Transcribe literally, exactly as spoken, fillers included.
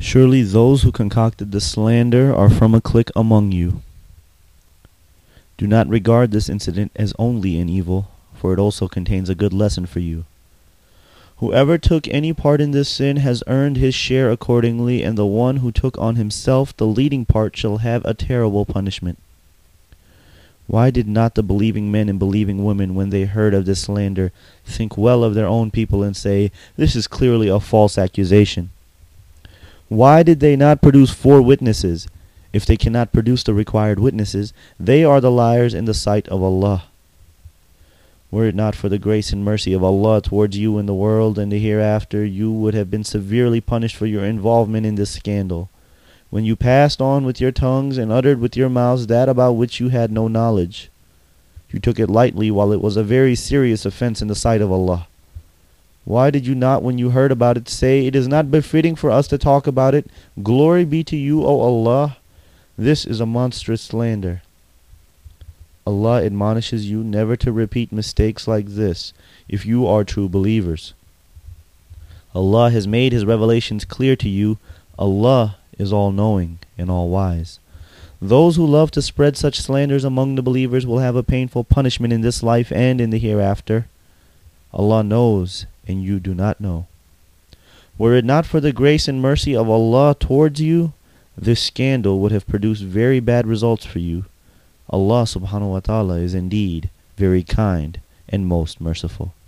Surely those who concocted the slander are from a clique among you. Do not regard this incident as only an evil, for it also contains a good lesson for you. Whoever took any part in this sin has earned his share accordingly, and the one who took on himself the leading part shall have a terrible punishment. Why did not the believing men and believing women, when they heard of this slander, think well of their own people and say, "This is clearly a false accusation"? Why did they not produce four witnesses? If they cannot produce the required witnesses, they are the liars in the sight of Allah. Were it not for the grace and mercy of Allah towards you in the world and the hereafter, you would have been severely punished for your involvement in this scandal, when you passed on with your tongues and uttered with your mouths that about which you had no knowledge. You took it lightly, while it was a very serious offense in the sight of Allah. Why did you not, when you heard about it, say, "It is not befitting for us to talk about it. Glory be to you, O Allah. This is a monstrous slander"? Allah admonishes you never to repeat mistakes like this, if you are true believers. Allah has made His revelations clear to you. Allah is all-knowing and all-wise. Those who love to spread such slanders among the believers will have a painful punishment in this life and in the hereafter. Allah knows, and you do not know. Were it not for the grace and mercy of Allah towards you, this scandal would have produced very bad results for you. Allah subhanahu wa ta'ala is indeed very kind and most merciful.